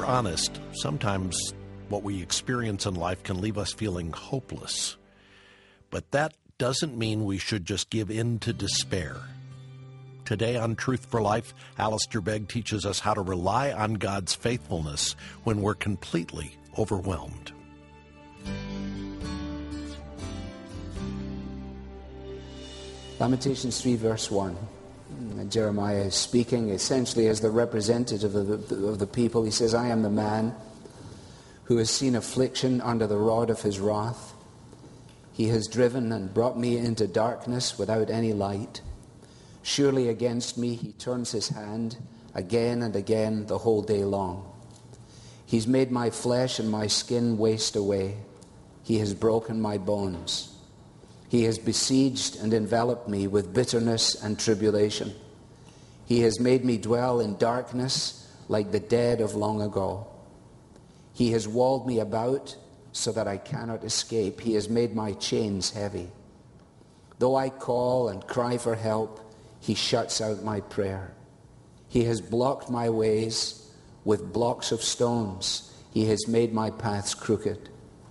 we're honest, sometimes what we experience in life can leave us feeling hopeless. But that doesn't mean we should just give in to despair. Today on Truth for Life, Alistair Begg teaches us how to rely on God's faithfulness when we're completely overwhelmed. Lamentations 3 verse 1. Jeremiah is speaking essentially as the representative of the people. He says, I am the man who has seen affliction under the rod of his wrath. He has driven and brought me into darkness without any light. Surely against me he turns his hand again and again the whole day long. He's made my flesh and my skin waste away. He has broken my bones. He has besieged and enveloped me with bitterness and tribulation. He has made me dwell in darkness like the dead of long ago. He has walled me about so that I cannot escape. He has made my chains heavy. Though I call and cry for help, he shuts out my prayer. He has blocked my ways with blocks of stones. He has made my paths crooked.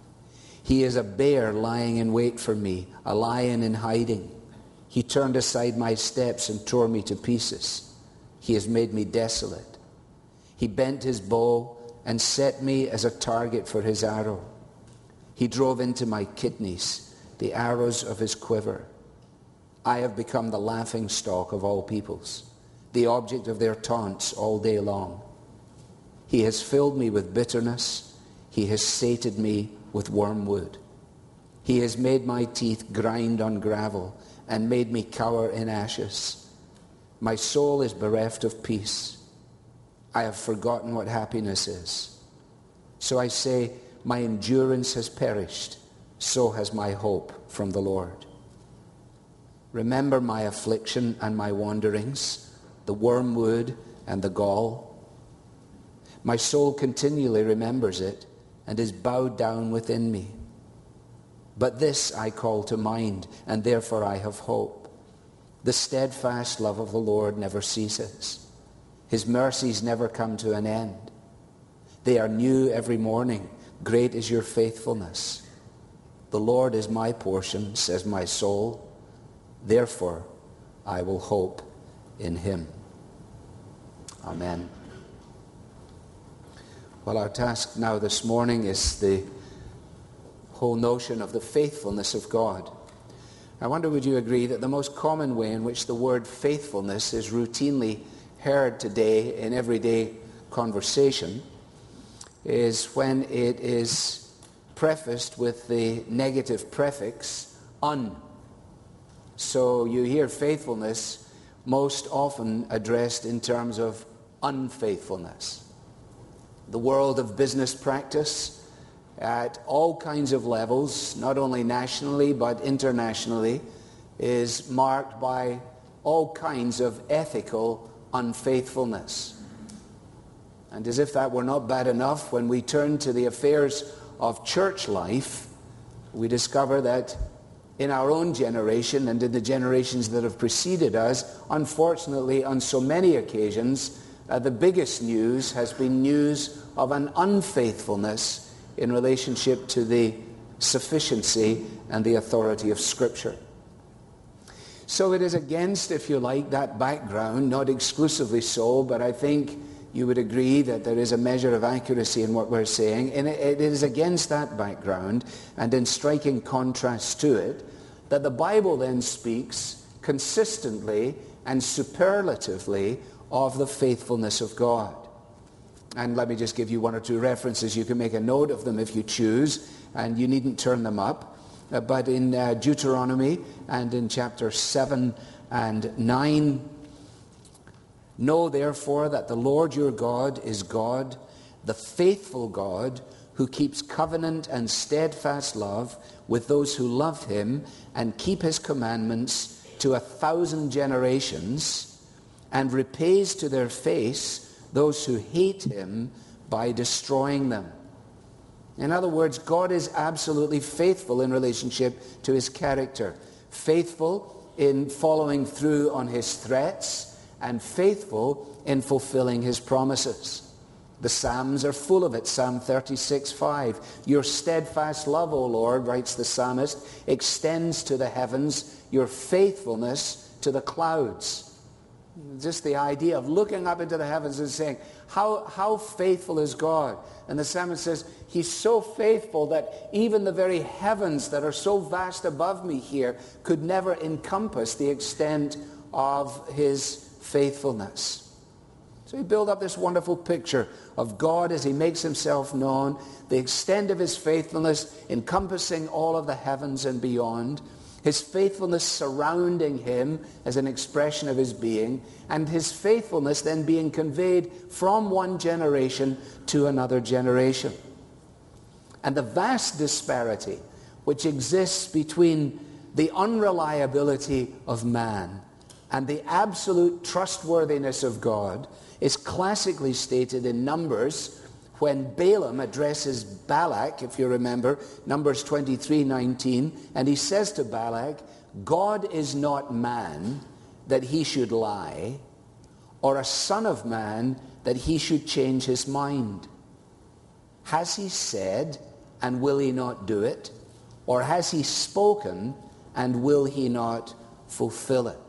He is a bear lying in wait for me, a lion in hiding. He turned aside my steps and tore me to pieces. He has made me desolate. He bent his bow and set me as a target for his arrow. He drove into my kidneys the arrows of his quiver. I have become the laughing stock of all peoples, the object of their taunts all day long. He has filled me with bitterness. He has sated me with wormwood. He has made my teeth grind on gravel and made me cower in ashes. My soul is bereft of peace. I have forgotten what happiness is. So I say, my endurance has perished. So has my hope from the Lord. Remember my affliction and my wanderings, the wormwood and the gall. My soul continually remembers it and is bowed down within me. But this I call to mind, and therefore I have hope. The steadfast love of the Lord never ceases. His mercies never come to an end. They are new every morning. Great is your faithfulness. The Lord is my portion, says my soul. Therefore I will hope in him. Amen. Well, our task now this morning is the whole notion of the faithfulness of God. I wonder, would you agree that the most common way in which the word faithfulness is routinely heard today in everyday conversation is when it is prefaced with the negative prefix un. So you hear faithfulness most often addressed in terms of unfaithfulness. The world of business practice at all kinds of levels, not only nationally but internationally, is marked by all kinds of ethical unfaithfulness. And as if that were not bad enough, when we turn to the affairs of church life, we discover that in our own generation and in the generations that have preceded us, unfortunately, on so many occasions, the biggest news has been news of an unfaithfulness in relationship to the sufficiency and the authority of Scripture. So it is against, if you like, that background, not exclusively so, but I think you would agree that there is a measure of accuracy in what we're saying, and it is against that background, and in striking contrast to it, that the Bible then speaks consistently and superlatively of the faithfulness of God. And let me just give you one or two references. You can make a note of them if you choose, and you needn't turn them up. But in Deuteronomy and in chapter 7 and 9, know therefore that the Lord your God is God, the faithful God, who keeps covenant and steadfast love with those who love him and keep his commandments to 1,000 generations, and repays to their face those who hate him by destroying them. In other words, God is absolutely faithful in relationship to his character, faithful in following through on his threats, and faithful in fulfilling his promises. The Psalms are full of it. Psalm 36:5. Your steadfast love, O Lord, writes the psalmist, extends to the heavens, your faithfulness to the clouds. Just the idea of looking up into the heavens and saying, how faithful is God? And the psalmist says, he's so faithful that even the very heavens that are so vast above me here could never encompass the extent of his faithfulness. So he built up this wonderful picture of God as he makes himself known, the extent of his faithfulness encompassing all of the heavens and beyond, his faithfulness surrounding him as an expression of his being, and his faithfulness then being conveyed from one generation to another generation. And the vast disparity which exists between the unreliability of man and the absolute trustworthiness of God is classically stated in Numbers when Balaam addresses Balak, if you remember, Numbers 23:19, and he says to Balak, God is not man that he should lie, or a son of man that he should change his mind. Has he said, and will he not do it? Or has he spoken, and will he not fulfill it?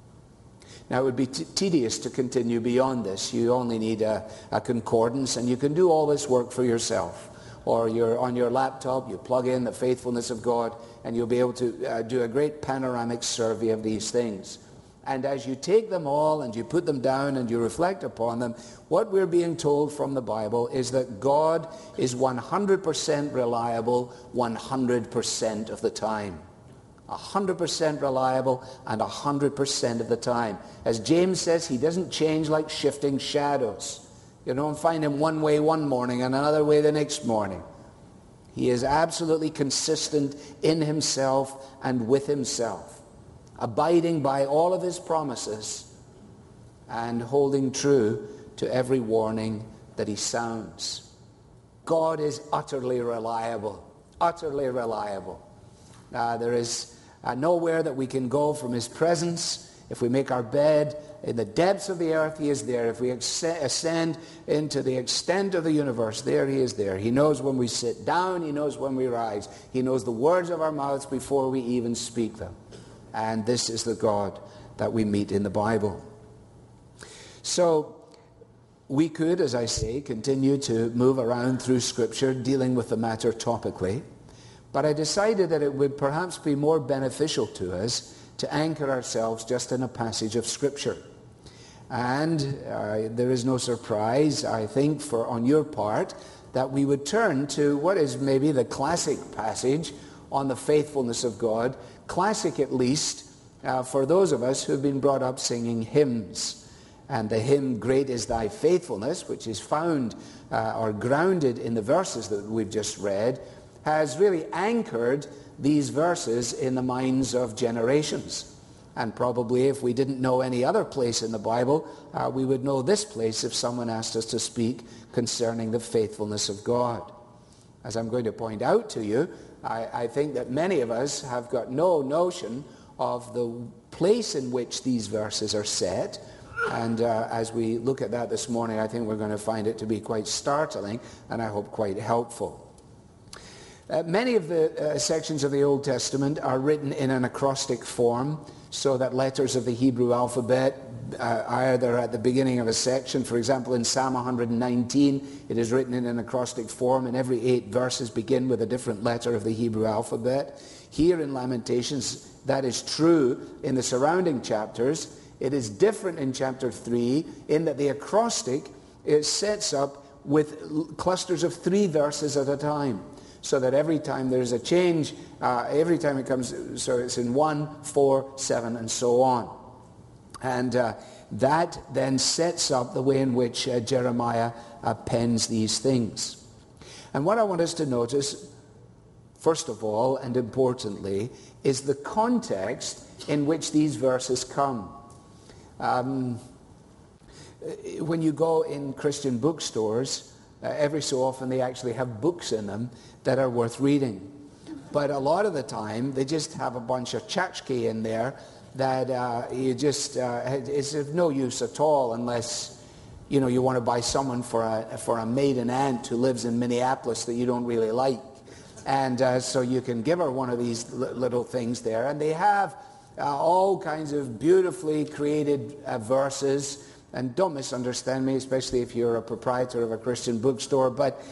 Now, it would be tedious to continue beyond this. You only need a concordance, and you can do all this work for yourself. Or you're on your laptop, you plug in the faithfulness of God, and you'll be able to do a great panoramic survey of these things. And as you take them all and you put them down and you reflect upon them, what we're being told from the Bible is that God is 100% reliable 100% of the time. 100% reliable and 100% of the time. As James says, he doesn't change like shifting shadows. You don't find him one way one morning and another way the next morning. He is absolutely consistent in himself and with himself, abiding by all of his promises and holding true to every warning that he sounds. God is utterly reliable, utterly reliable. There is nowhere that we can go from his presence. If we make our bed in the depths of the earth, he is there. If we ascend into the extent of the universe, there he is there. He knows when we sit down. He knows when we rise. He knows the words of our mouths before we even speak them. And this is the God that we meet in the Bible. So we could, as I say, continue to move around through Scripture, dealing with the matter topically. But I decided that it would perhaps be more beneficial to us to anchor ourselves just in a passage of Scripture. And there is no surprise, I think, on your part, that we would turn to what is maybe the classic passage on the faithfulness of God, classic at least for those of us who have been brought up singing hymns. And the hymn, Great is Thy Faithfulness, which is found or grounded in the verses that we've just read, has really anchored these verses in the minds of generations. And probably if we didn't know any other place in the Bible, we would know this place if someone asked us to speak concerning the faithfulness of God. As I'm going to point out to you, I think that many of us have got no notion of the place in which these verses are set. And as we look at that this morning, I think we're going to find it to be quite startling and I hope quite helpful. Many of the sections of the Old Testament are written in an acrostic form, so that letters of the Hebrew alphabet are either at the beginning of a section. For example, in Psalm 119, it is written in an acrostic form, and every 8 verses begin with a different letter of the Hebrew alphabet. Here in Lamentations, that is true in the surrounding chapters. It is different in chapter 3 in that the acrostic is sets up with clusters of 3 verses at a time. So that every time there's a change, every time it comes, so it's in 1, 4, 7, and so on. And that then sets up the way in which Jeremiah pens these things. And what I want us to notice, first of all, and importantly, is the context in which these verses come. When you go in Christian bookstores, every so often they actually have books in them that are worth reading. But a lot of the time, they just have a bunch of tchotchke in there that is of no use at all unless you want to buy someone for a maiden aunt who lives in Minneapolis that you don't really like. And so you can give her one of these little things there. And they have all kinds of beautifully created verses. And don't misunderstand me, especially if you're a proprietor of a Christian bookstore. But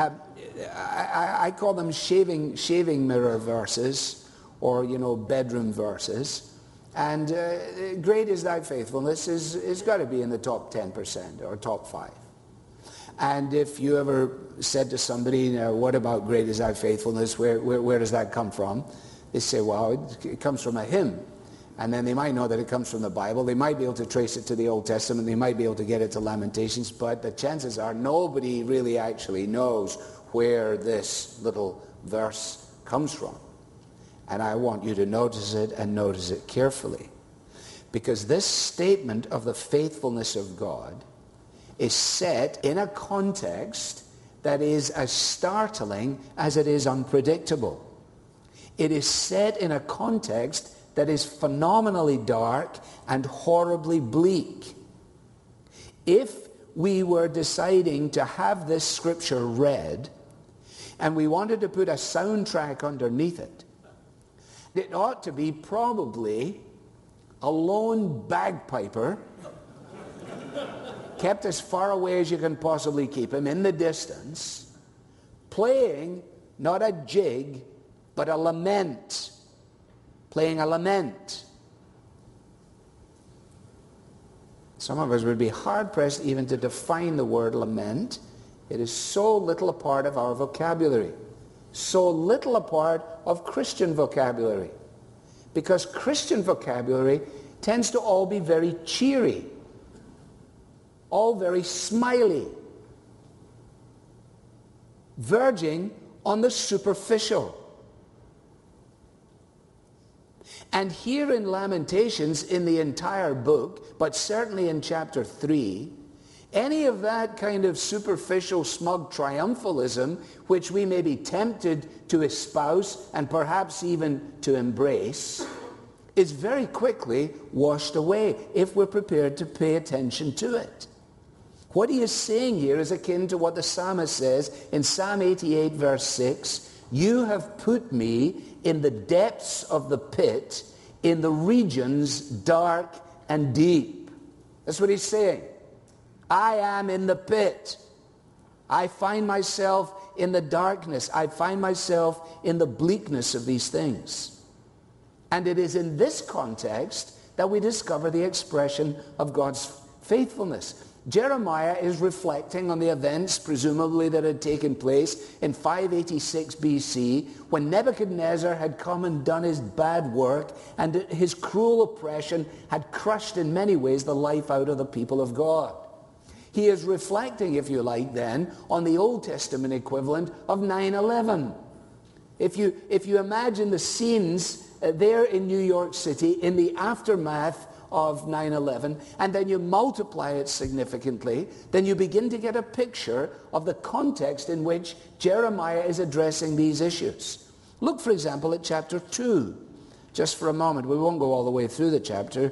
I call them shaving mirror verses, or, bedroom verses. And great is thy faithfulness is got to be in the top 10% or top 5. And if you ever said to somebody, what about great is thy faithfulness, where does that come from? They say, well, it comes from a hymn. And then they might know that it comes from the Bible. They might be able to trace it to the Old Testament. They might be able to get it to Lamentations. But the chances are nobody really actually knows where this little verse comes from. And I want you to notice it, and notice it carefully. Because this statement of the faithfulness of God is set in a context that is as startling as it is unpredictable. It is set in a context that is phenomenally dark and horribly bleak. If we were deciding to have this scripture read, and we wanted to put a soundtrack underneath it, it ought to be probably a lone bagpiper, kept as far away as you can possibly keep him, in the distance, playing not a jig, but a lament. Playing a lament. Some of us would be hard-pressed even to define the word lament. It is so little a part of our vocabulary. So little a part of Christian vocabulary. Because Christian vocabulary tends to all be very cheery. All very smiley. Verging on the superficial. And here in Lamentations, in the entire book, but certainly in chapter 3, any of that kind of superficial, smug triumphalism, which we may be tempted to espouse and perhaps even to embrace, is very quickly washed away if we're prepared to pay attention to it. What he is saying here is akin to what the psalmist says in Psalm 88, verse 6, "You have put me in the depths of the pit, in the regions dark and deep." That's what he's saying. I am in the pit. I find myself in the darkness. I find myself in the bleakness of these things. And it is in this context that we discover the expression of God's faithfulness. Jeremiah is reflecting on the events, presumably, that had taken place in 586 BC, when Nebuchadnezzar had come and done his bad work, and his cruel oppression had crushed in many ways the life out of the people of God. He is reflecting, if you like, then, on the Old Testament equivalent of 9/11. If you imagine the scenes there in New York City in the aftermath of 9/11, and then you multiply it significantly, then you begin to get a picture of the context in which Jeremiah is addressing these issues. Look, for example, at chapter 2. Just for a moment. We won't go all the way through the chapter,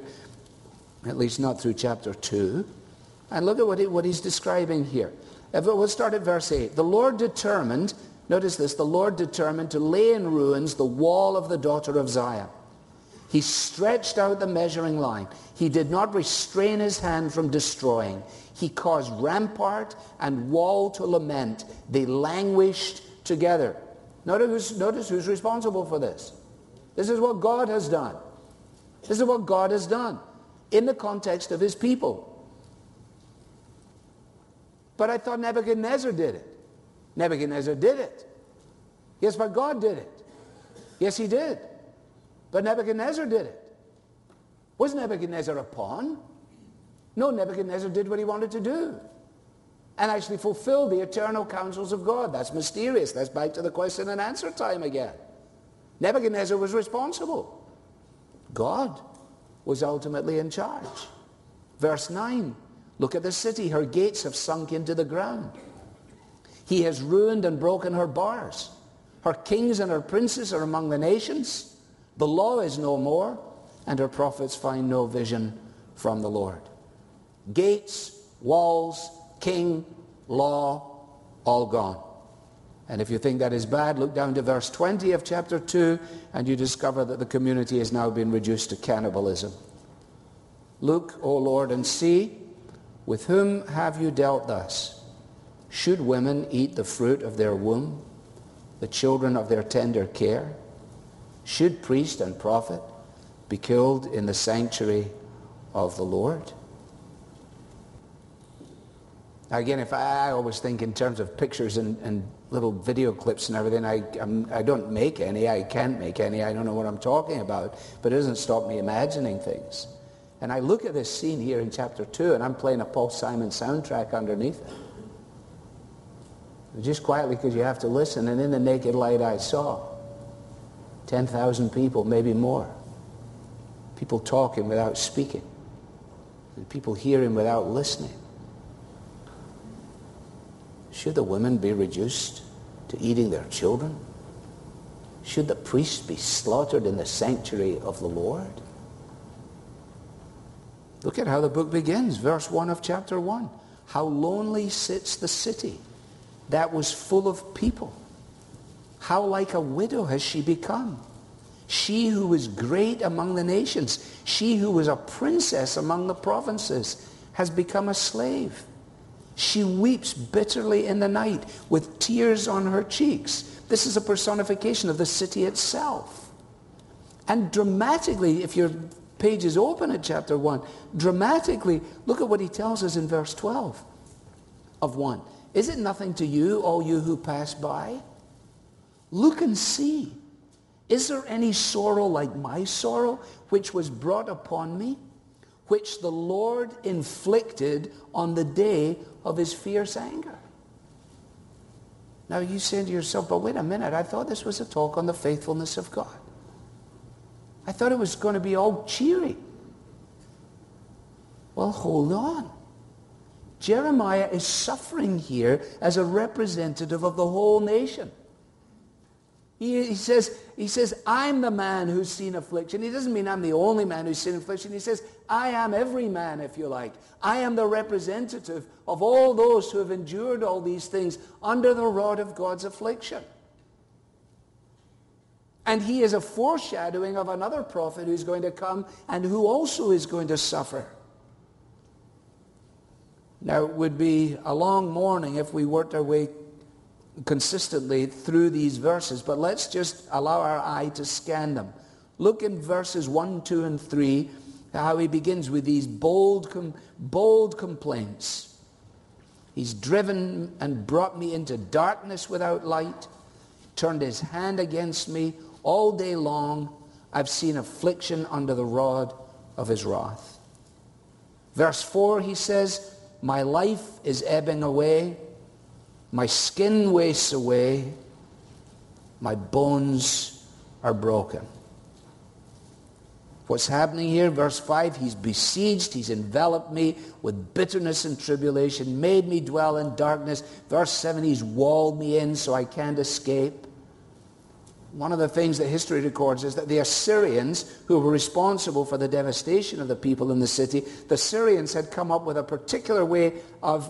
at least not through chapter 2. And look at what he's describing here. We'll start at verse 8. The Lord determined, notice this, the Lord determined to lay in ruins the wall of the daughter of Zion. He stretched out the measuring line. He did not restrain his hand from destroying. He caused rampart and wall to lament. They languished together. Notice who's responsible for this. This is what God has done. This is what God has done in the context of his people. But I thought Nebuchadnezzar did it. Nebuchadnezzar did it. Yes, but God did it. Yes, he did. But Nebuchadnezzar did it. Was Nebuchadnezzar a pawn? No, Nebuchadnezzar did what he wanted to do and actually fulfilled the eternal counsels of God. That's mysterious. That's back to the question and answer time again. Nebuchadnezzar was responsible. God was ultimately in charge. Verse 9, look at the city. Her gates have sunk into the ground. He has ruined and broken her bars. Her kings and her princes are among the nations. The law is no more, and her prophets find no vision from the Lord. Gates Walls, king, law, all gone. And if you think that is bad, look down to verse 20 of chapter 2, and you discover that the community has now been reduced to cannibalism. Look, O Lord, and see, with whom have you dealt thus? Should women eat the fruit of their womb, the children of their tender care? Should priest and prophet be killed in the sanctuary of the Lord? Again, if I always think in terms of pictures and little video clips and everything, I don't make any, I can't make any, I don't know what I'm talking about, but it doesn't stop me imagining things. And I look at this scene here in chapter 2, and I'm playing a Paul Simon soundtrack underneath it. Just quietly, because you have to listen. And in the naked light I saw 10,000 people, maybe more. People talking without speaking. And people hearing without listening. Should the women be reduced to eating their children? Should the priests be slaughtered in the sanctuary of the Lord? Look at how the book begins, verse 1 of chapter 1. How lonely sits the city that was full of people. How like a widow has she become. She who was great among the nations, she who was a princess among the provinces, has become a slave. She weeps bitterly in the night with tears on her cheeks. This is a personification of the city itself. And dramatically, if your page is open at chapter 1, dramatically, look at what he tells us in verse 12 of 1. Is it nothing to you, all you who pass by? Look and see. Is there any sorrow like my sorrow, which was brought upon me, which the Lord inflicted on the day of his fierce anger? Now you say to yourself, but wait a minute, I thought this was a talk on the faithfulness of God. I thought it was going to be all cheery. Well, hold on. Jeremiah is suffering here as a representative of the whole nation. He says, I'm the man who's seen affliction. He doesn't mean I'm the only man who's seen affliction. He says, I am every man, if you like. I am the representative of all those who have endured all these things under the rod of God's affliction. And he is a foreshadowing of another prophet who's going to come and who also is going to suffer. Now, it would be a long morning if we worked our way consistently through these verses, but let's just allow our eye to scan them. Look in verses 1, 2, and 3, how he begins with these bold complaints. He's driven and brought me into darkness without light, turned his hand against me all day long. I've seen affliction under the rod of his wrath. Verse 4, he says, my life is ebbing away. My skin wastes away. My bones are broken. What's happening here? Verse 5, he's besieged, he's enveloped me with bitterness and tribulation, made me dwell in darkness. Verse 7, he's walled me in so I can't escape. One of the things that history records is that the Assyrians, who were responsible for the devastation of the people in the city, the Assyrians had come up with a particular way of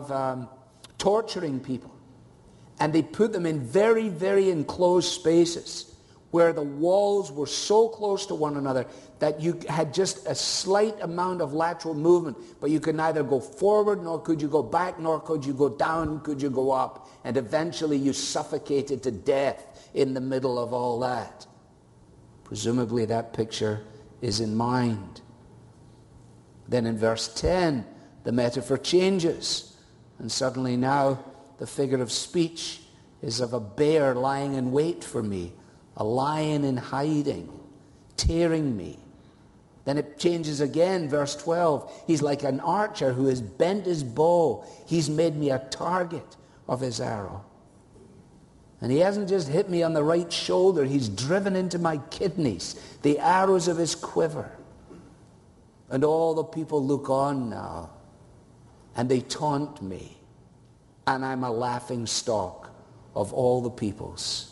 torturing people. And they put them in very, very enclosed spaces where the walls were so close to one another that you had just a slight amount of lateral movement, but you could neither go forward, nor could you go back, nor could you go down, could you go up. And eventually you suffocated to death in the middle of all that. Presumably that picture is in mind. Then in verse 10, the metaphor changes. And suddenly now the figure of speech is of a bear lying in wait for me, a lion in hiding, tearing me. Then it changes again, verse 12. He's like an archer who has bent his bow. He's made me a target of his arrow. And he hasn't just hit me on the right shoulder. He's driven into my kidneys, the arrows of his quiver. And all the people look on now, and they taunt me. And I'm a laughing stock of all the peoples.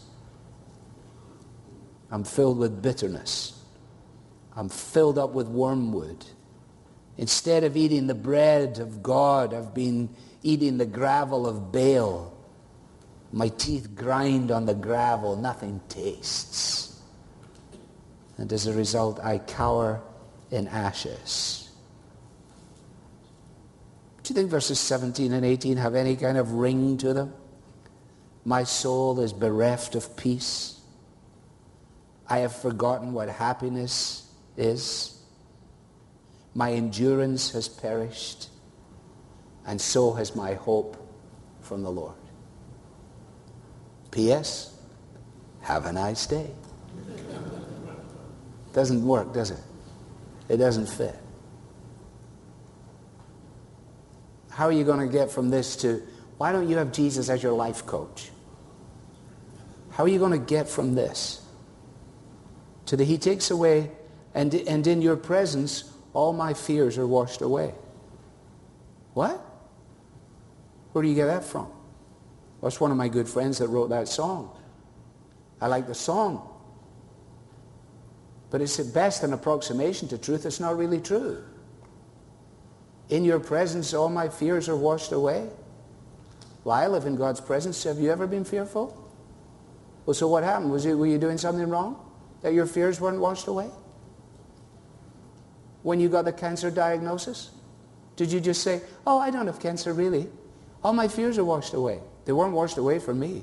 I'm filled with bitterness. I'm filled up with wormwood. Instead of eating the bread of God, I've been eating the gravel of Baal. My teeth grind on the gravel, nothing tastes. And as a result, I cower in ashes. Do you think verses 17 and 18 have any kind of ring to them? My soul is bereft of peace. I have forgotten what happiness is. My endurance has perished, and so has my hope from the Lord. P.S. Have a nice day. Doesn't work, does it? It doesn't fit. How are you going to get from this to, why don't you have Jesus as your life coach? How are you going to get from this to the He takes away, and in your presence, all my fears are washed away? What? Where do you get that from? Well, it's one of my good friends that wrote that song. I like the song. But it's at best an approximation to truth. It's not really true. In your presence, all my fears are washed away. Well, I live in God's presence. Have you ever been fearful? Well, so what happened? Were you doing something wrong? That your fears weren't washed away? When you got the cancer diagnosis? Did you just say, oh, I don't have cancer really. All my fears are washed away. They weren't washed away for me.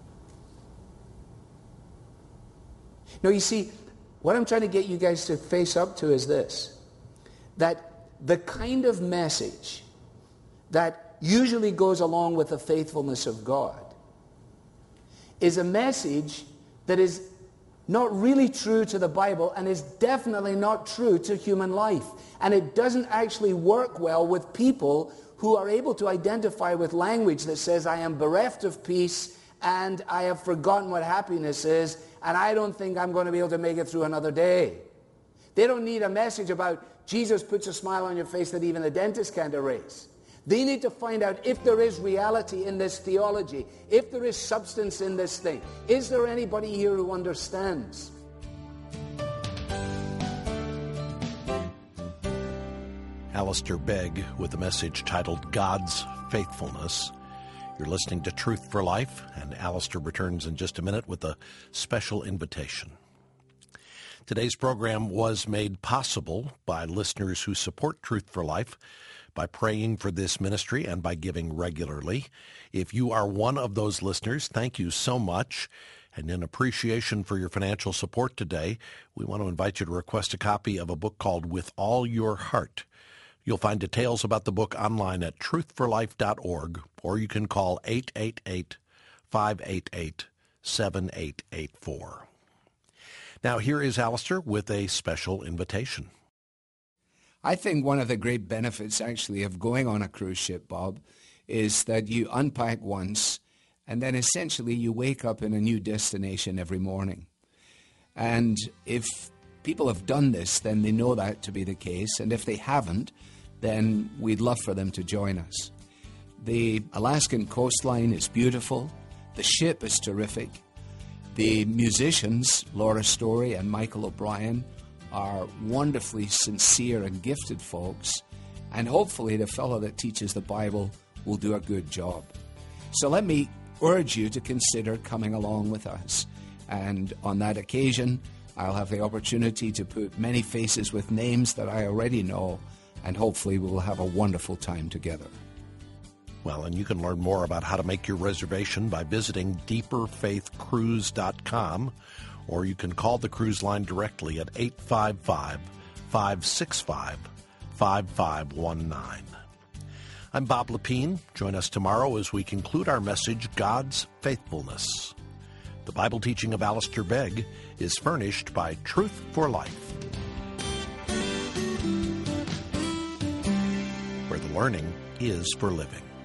No, you see, what I'm trying to get you guys to face up to is this. That the kind of message that usually goes along with the faithfulness of God is a message that is not really true to the Bible and is definitely not true to human life. And it doesn't actually work well with people who are able to identify with language that says, I am bereft of peace and I have forgotten what happiness is, and I don't think I'm going to be able to make it through another day. They don't need a message about Jesus puts a smile on your face that even the dentist can't erase. They need to find out if there is reality in this theology, if there is substance in this thing. Is there anybody here who understands? Alistair Begg with a message titled God's Faithfulness. You're listening to Truth for Life, and Alistair returns in just a minute with a special invitation. Today's program was made possible by listeners who support Truth for Life by praying for this ministry and by giving regularly. If you are one of those listeners, thank you so much. And in appreciation for your financial support today, we want to invite you to request a copy of a book called With All Your Heart. You'll find details about the book online at truthforlife.org, or you can call 888-588-7884. Now, here is Alistair with a special invitation. I think one of the great benefits, actually, of going on a cruise ship, Bob, is that you unpack once, and then essentially you wake up in a new destination every morning. And if people have done this, then they know that to be the case. And if they haven't, then we'd love for them to join us. The Alaskan coastline is beautiful. The ship is terrific. The musicians, Laura Story and Michael O'Brien, are wonderfully sincere and gifted folks. And hopefully the fellow that teaches the Bible will do a good job. So let me urge you to consider coming along with us. And on that occasion, I'll have the opportunity to put many faces with names that I already know, and hopefully we'll have a wonderful time together. Well, and you can learn more about how to make your reservation by visiting deeperfaithcruise.com, or you can call the cruise line directly at 855-565-5519. I'm Bob Lepine. Join us tomorrow as we conclude our message, God's Faithfulness. The Bible teaching of Alistair Begg is furnished by Truth for Life, where the learning is for living.